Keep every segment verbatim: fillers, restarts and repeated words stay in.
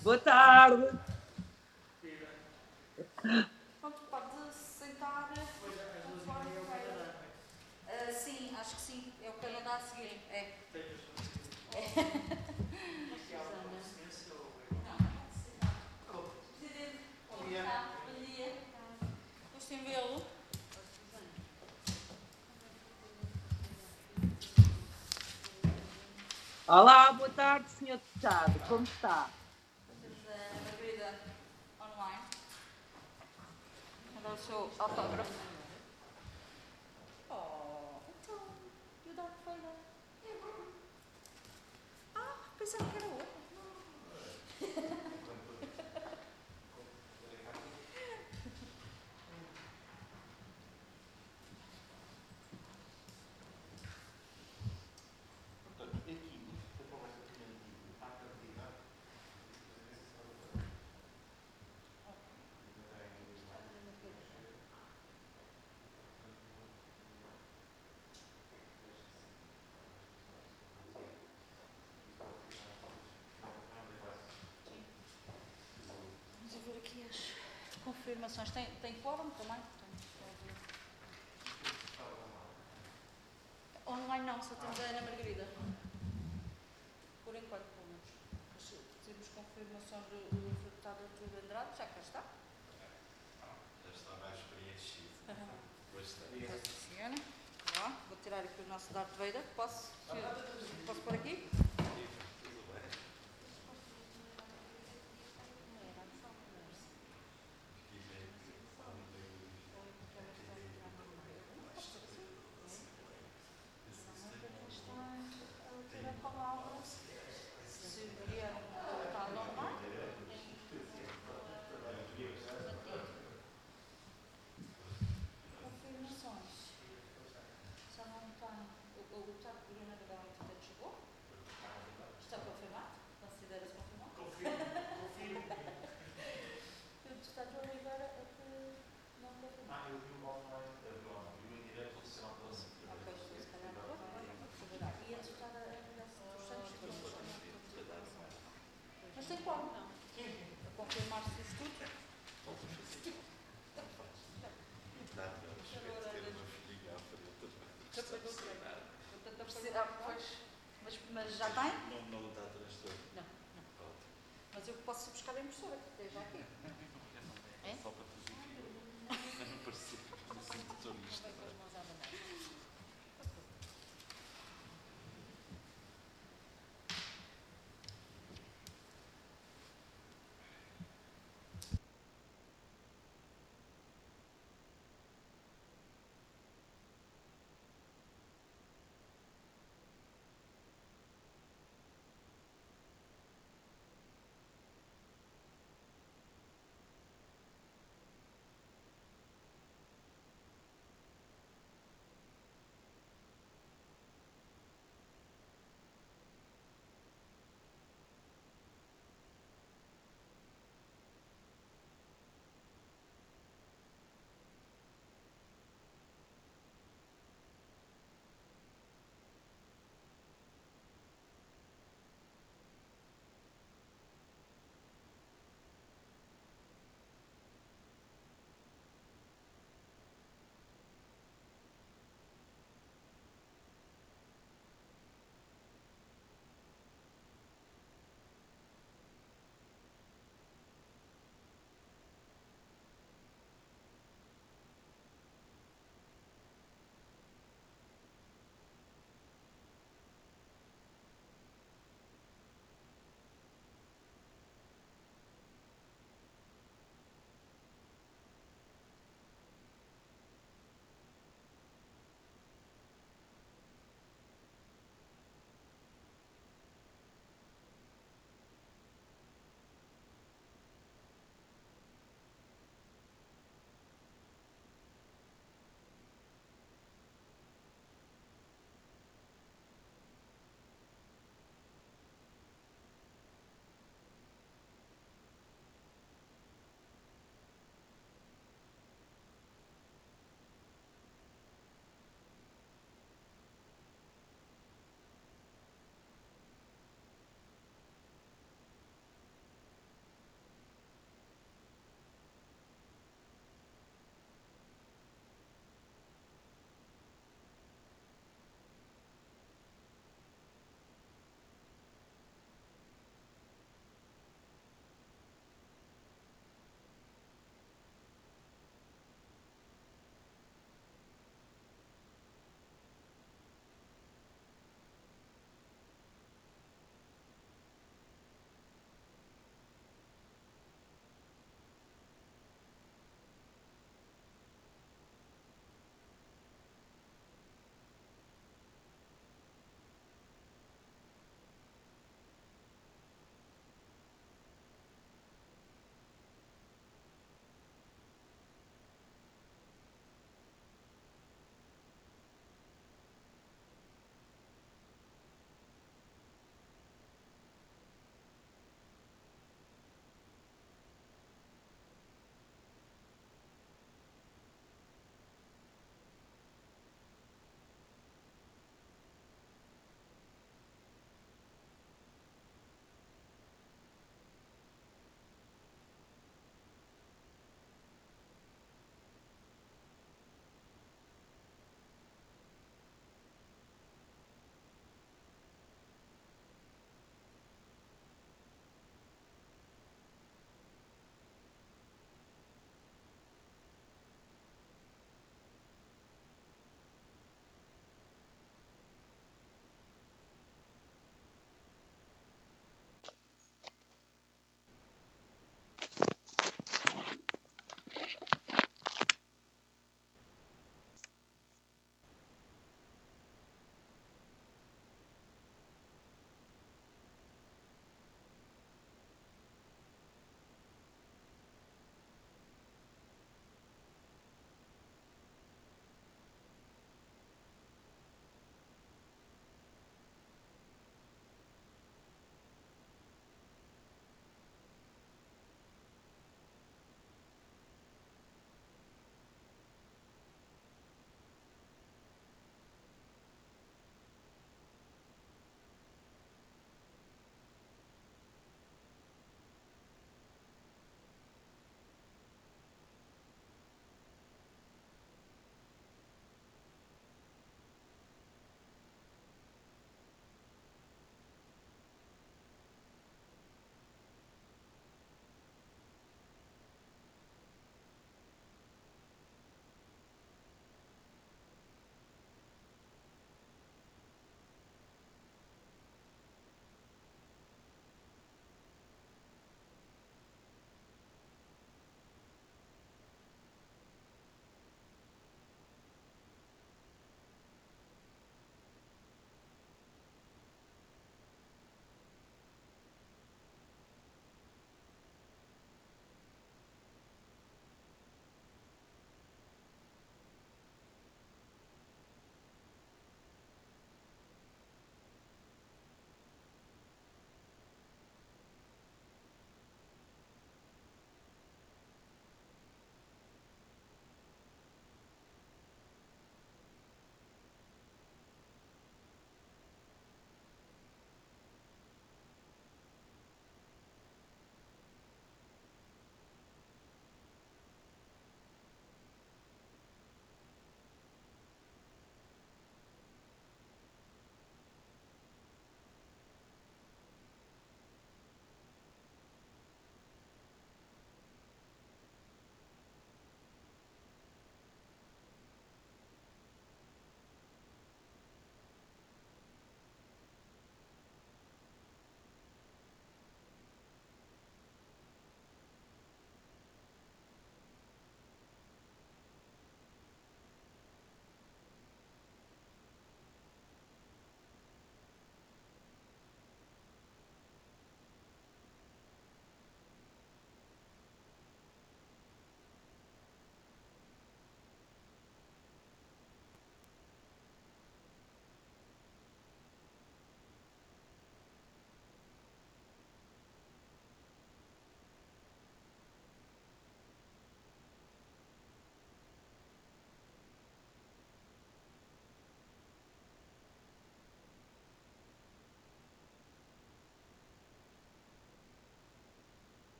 Boa tarde. Pronto, pode sentar conforme queira. Uh, sim, acho que sim. É o Canadá a seguir. É. É. Bom dia. Gostem de vê-lo. Olá, boa tarde, senhor Deputado. Como está? Temos a Margarida online. Vou dar o seu autógrafo. Oh, então. E o Dark Vader? Ah, pensava que era outro. Vamos ver aqui as confirmações. Tem, tem quórum também? Online não, só temos a Ana Margarida. Por enquanto, pelo menos. Mas temos confirmações do, do deputado Artur Andrade, já cá está. Já está mais preenchido. Pois está. Sim, senhora. Lá, vou tirar aqui o nosso Darth Vader. Posso? Posso pôr aqui? Tudo bem. Mas tem como? Não. A confirmar-se isto tudo? Não, não, cheguei a ter uma filhinha à frente. Mas, mas já tem? Não, não está transtorno. Não, não. Mas eu posso ir buscar a impressora, que esteja aqui. É? Só para te dizer. Não parecia que me sinto turista.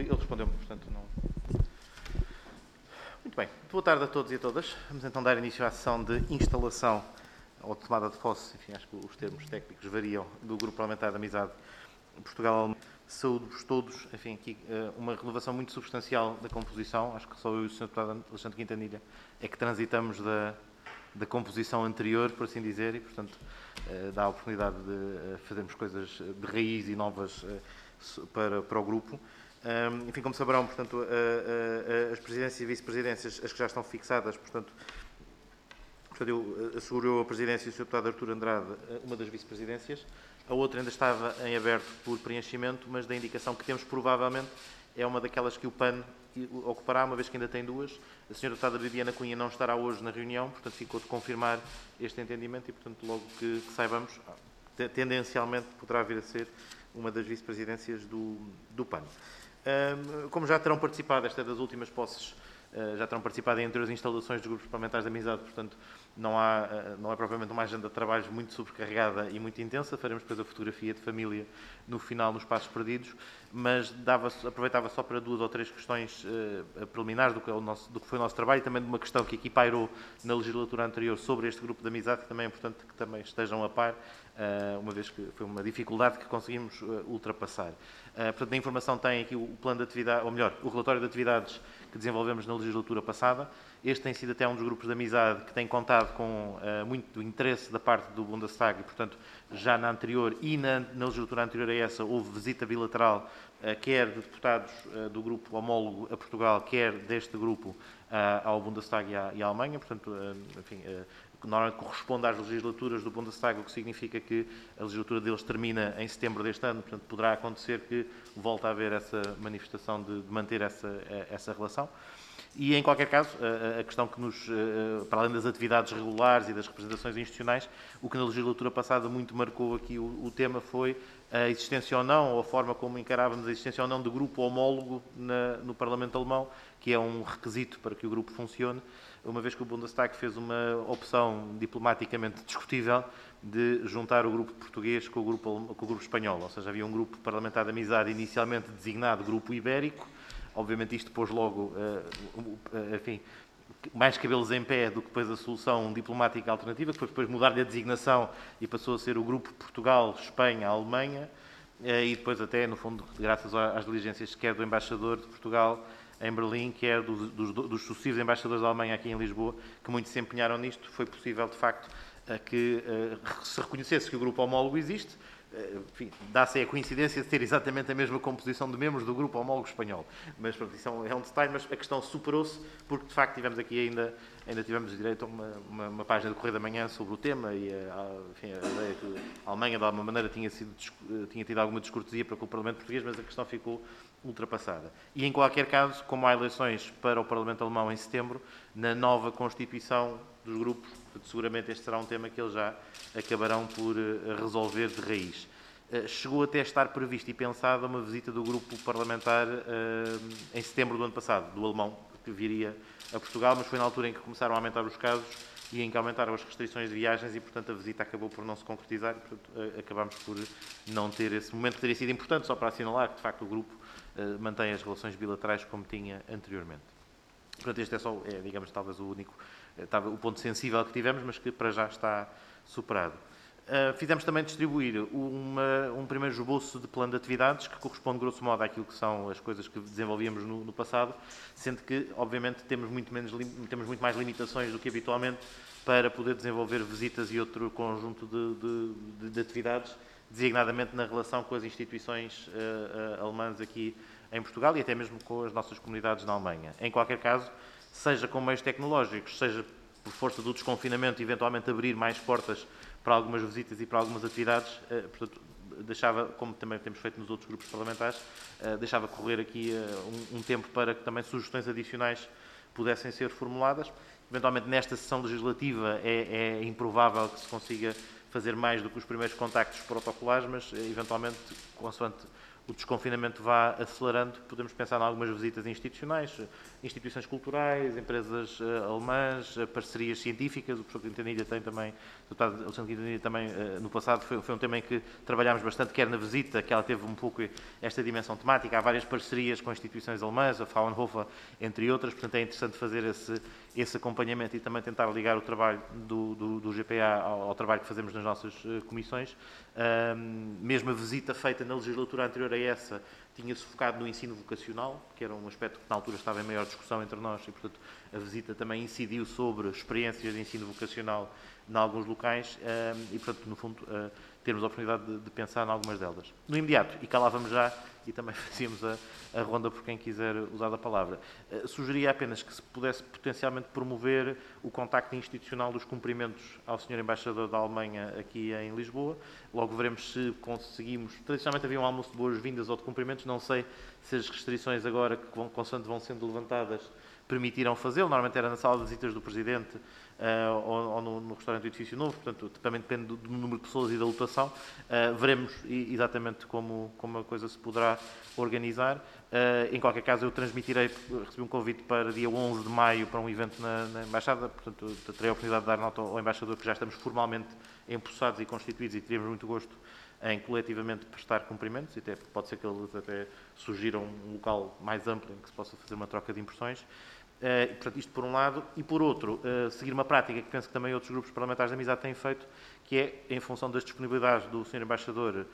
ele respondeu-me, portanto não... Muito bem. Boa tarde a todos e a todas. Vamos então dar início à sessão de instalação ou de tomada de posse, enfim, acho que os termos técnicos variam, do Grupo Parlamentar de Amizade Portugal. Saúde-vos todos, enfim, aqui uma renovação muito substancial da composição, acho que só eu e o senhor Deputado Alexandre Quintanilha é que transitamos da, da composição anterior, por assim dizer, e, portanto, dá a oportunidade de fazermos coisas de raiz e novas para, para o grupo. Enfim, como saberão, portanto, as presidências e vice-presidências, as que já estão fixadas, portanto, portanto eu asseguro a presidência e o senhor Deputado Artur Andrade, uma das vice-presidências. A outra ainda estava em aberto por preenchimento, mas da indicação que temos, provavelmente, é uma daquelas que o P A N ocupará, uma vez que ainda tem duas. A senhora Deputada Viviana Cunha não estará hoje na reunião, portanto, ficou de confirmar este entendimento e, portanto, logo que, que saibamos, tendencialmente poderá vir a ser uma das vice-presidências do, do P A N. Como já terão participado, esta é das últimas posses, já terão participado em anteriores instalações dos grupos parlamentares de amizade, portanto, não, há, não é propriamente uma agenda de trabalhos muito sobrecarregada e muito intensa. Faremos depois a fotografia de família no final, nos passos perdidos, mas dava, aproveitava só para duas ou três questões uh, preliminares do que, é o nosso, do que foi o nosso trabalho e também de uma questão que aqui pairou na legislatura anterior sobre este grupo de amizade, que também é importante que também estejam a par, uh, uma vez que foi uma dificuldade que conseguimos uh, ultrapassar. Uh, portanto, a informação tem aqui o plano de atividade, ou melhor, o relatório de atividades que desenvolvemos na legislatura passada. Este tem sido até um dos grupos de amizade que tem contado com uh, muito interesse da parte do Bundestag e, portanto, já na anterior e na, na legislatura anterior a essa houve visita bilateral, uh, quer de deputados uh, do grupo homólogo a Portugal, quer deste grupo uh, ao Bundestag e à, e à Alemanha, portanto, uh, enfim, uh, normalmente corresponde às legislaturas do Bundestag, o que significa que a legislatura deles termina em setembro deste ano, portanto, poderá acontecer que volta a haver essa manifestação de, de manter essa, essa relação. E, em qualquer caso, a questão que nos, para além das atividades regulares e das representações institucionais, o que na legislatura passada muito marcou aqui o, o tema foi a existência ou não, ou a forma como encarávamos a existência ou não de grupo homólogo na, no Parlamento Alemão, que é um requisito para que o grupo funcione, uma vez que o Bundestag fez uma opção diplomaticamente discutível de juntar o grupo português com o grupo, com o grupo espanhol, ou seja, havia um grupo parlamentar de amizade inicialmente designado Grupo Ibérico. Obviamente isto pôs logo, enfim, mais cabelos em pé do que depois a solução diplomática alternativa, que foi depois mudar-lhe a designação e passou a ser o Grupo Portugal, Espanha, Alemanha, e depois até, no fundo, graças às diligências quer do embaixador de Portugal em Berlim, quer dos, dos, dos sucessivos embaixadores da Alemanha aqui em Lisboa, que muito se empenharam nisto, foi possível, de facto, que se reconhecesse que o grupo homólogo existe. Enfim, dá-se a coincidência de ter exatamente a mesma composição de membros do grupo homólogo espanhol. Mas pronto, isso é um detalhe, mas a questão superou-se porque, de facto, tivemos aqui ainda, ainda tivemos direito a uma, uma, uma página de Correio da Manhã sobre o tema e a, enfim, a ideia que a Alemanha, de alguma maneira, tinha, sido, tinha tido alguma descortesia para com o Parlamento português, mas a questão ficou ultrapassada. E, em qualquer caso, como há eleições para o Parlamento Alemão em setembro, na nova Constituição dos grupos, seguramente este será um tema que eles já acabarão por resolver de raiz. Chegou até a estar prevista e pensada uma visita do grupo parlamentar em setembro do ano passado, do alemão, que viria a Portugal, mas foi na altura em que começaram a aumentar os casos e em que aumentaram as restrições de viagens e, portanto, a visita acabou por não se concretizar e, portanto, acabámos por não ter esse momento que teria sido importante, só para assinalar que, de facto, o grupo mantém as relações bilaterais como tinha anteriormente. Portanto, este é só, é, digamos, talvez o único, o ponto sensível que tivemos, mas que para já está superado. Uh, fizemos também distribuir uma, um primeiro esboço de plano de atividades que corresponde, grosso modo, àquilo que são as coisas que desenvolvíamos no, no passado, sendo que, obviamente, temos muito, menos, temos muito mais limitações do que habitualmente para poder desenvolver visitas e outro conjunto de, de, de, de atividades, designadamente na relação com as instituições uh, uh, alemãs aqui em Portugal e até mesmo com as nossas comunidades na Alemanha. Em qualquer caso, seja com meios tecnológicos, seja por força do desconfinamento, eventualmente abrir mais portas para algumas visitas e para algumas atividades, uh, portanto, deixava, como também temos feito nos outros grupos parlamentares, uh, deixava correr aqui uh, um, um tempo para que também sugestões adicionais pudessem ser formuladas. Eventualmente, nesta sessão legislativa, é, é improvável que se consiga fazer mais do que os primeiros contactos protocolares, mas, eventualmente, consoante o desconfinamento vá acelerando, podemos pensar em algumas visitas institucionais, instituições culturais, empresas uh, alemãs, uh, parcerias científicas. O professor Quintanilha tem também, o deputado Alexandre Quintanilha também, uh, no passado, foi, foi um tema em que trabalhámos bastante, quer na visita, que ela teve um pouco esta dimensão temática. Há várias parcerias com instituições alemãs, a Fraunhofer, entre outras, portanto é interessante fazer esse, esse acompanhamento e também tentar ligar o trabalho do, do, do G P A ao, ao trabalho que fazemos nas nossas uh, comissões. Um, mesmo a visita feita na legislatura anterior a essa tinha-se focado no ensino vocacional, que era um aspecto que na altura estava em maior discussão entre nós e, portanto, a visita também incidiu sobre experiências de ensino vocacional em alguns locais um, e, portanto, no fundo, uh, termos a oportunidade de, de pensar em algumas delas. No imediato, e cá lá vamos já, e também fazíamos a, a ronda por quem quiser usar a palavra, uh, sugeria apenas que se pudesse potencialmente promover o contacto institucional dos cumprimentos ao senhor Embaixador da Alemanha aqui em Lisboa. Logo veremos se conseguimos. Tradicionalmente havia um almoço de boas-vindas ou de cumprimentos, não sei se as restrições agora, que vão, consoante vão sendo levantadas, permitiram fazê-lo. Normalmente era na sala de visitas do Presidente uh, ou, ou no, no restaurante do Edifício Novo, portanto, também depende do, do número de pessoas e da lotação. Uh, veremos exatamente como, como a coisa se poderá organizar. Uh, em qualquer caso, eu transmitirei, recebi um convite para dia onze de maio para um evento na, na Embaixada, portanto, terei a oportunidade de dar nota ao Embaixador que já estamos formalmente empossados e constituídos e teríamos muito gosto em coletivamente prestar cumprimentos, e até pode ser que eles até sugiram um local mais amplo em que se possa fazer uma troca de impressões. Uh, portanto, isto por um lado, e por outro, uh, seguir uma prática que penso que também outros grupos parlamentares de amizade têm feito, que é, em função das disponibilidades do senhor Embaixador uh, uh,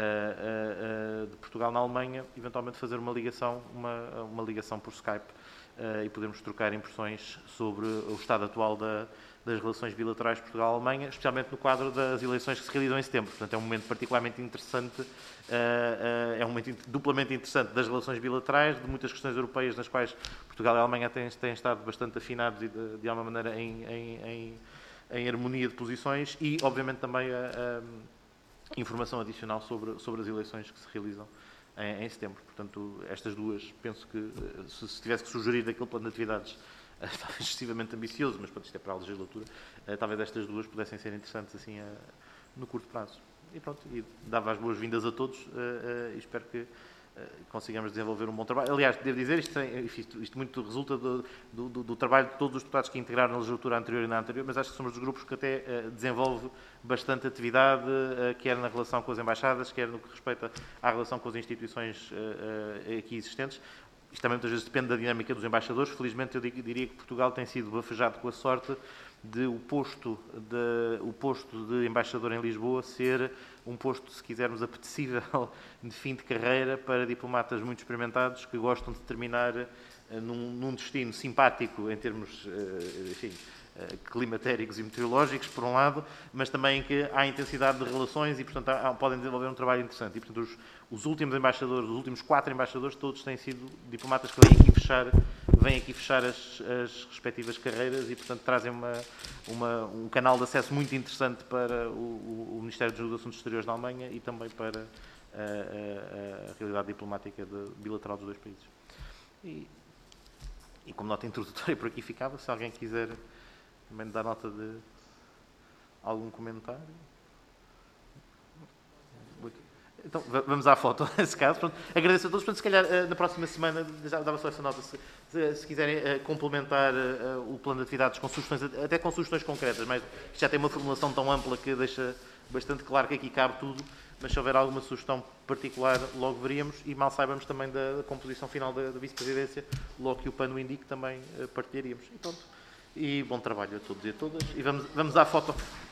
uh, de Portugal na Alemanha, eventualmente fazer uma ligação, uma, uma ligação por Skype uh, e podermos trocar impressões sobre o estado atual da, das relações bilaterais Portugal-Alemanha, especialmente no quadro das eleições que se realizam em setembro. Portanto, é um momento particularmente interessante, uh, uh, é um momento duplamente interessante das relações bilaterais, de muitas questões europeias nas quais Portugal e a Alemanha têm, têm estado bastante afinados e, de, de alguma maneira, em, em, em, em harmonia de posições e, obviamente, também a, a informação adicional sobre, sobre as eleições que se realizam em, em setembro. Portanto, estas duas, penso que, se, se tivesse que sugerir daquele plano de atividades talvez excessivamente ambicioso, mas pronto, isto é para a legislatura, talvez estas duas pudessem ser interessantes assim a, no curto prazo. E pronto, e dava as boas-vindas a todos e espero que consigamos desenvolver um bom trabalho. Aliás, devo dizer, isto, isto, isto muito resulta do, do, do trabalho de todos os deputados que integraram na legislatura anterior e na anterior, mas acho que somos dos grupos que até uh, desenvolve bastante atividade, uh, quer na relação com as embaixadas, quer no que respeita à relação com as instituições uh, uh, aqui existentes. Isto também muitas vezes depende da dinâmica dos embaixadores. Felizmente, eu diria que Portugal tem sido bafejado com a sorte de o posto de, o posto de embaixador em Lisboa ser um posto, se quisermos, apetecível de fim de carreira para diplomatas muito experimentados que gostam de terminar num, num destino simpático em termos, enfim, climatéricos e meteorológicos, por um lado, mas também que há intensidade de relações e, portanto, há, podem desenvolver um trabalho interessante. E, portanto, os, os últimos embaixadores, os últimos quatro embaixadores, todos têm sido diplomatas que vêm aqui fechar, vêm aqui fechar as, as respectivas carreiras e, portanto, trazem uma, uma, um canal de acesso muito interessante para o, o Ministério dos Assuntos Exteriores da Alemanha e também para a, a, a realidade diplomática de, bilateral dos dois países. E, e como nota introdutória, por aqui ficava, se alguém quiser também dar nota de algum comentário. Muito. Então, vamos à foto, nesse caso. Pronto, agradeço a todos. Portanto, se calhar, na próxima semana, já dava só essa nota, se, se, se quiserem uh, complementar uh, o plano de atividades com sugestões, até com sugestões concretas, mas já tem uma formulação tão ampla que deixa bastante claro que aqui cabe tudo, mas se houver alguma sugestão particular, logo veríamos, e mal saibamos também da, da composição final da, da vice-presidência, logo que o PAN o indique, também uh, partilharíamos. E pronto. E bom trabalho a todos e a todas. E vamos, vamos à foto.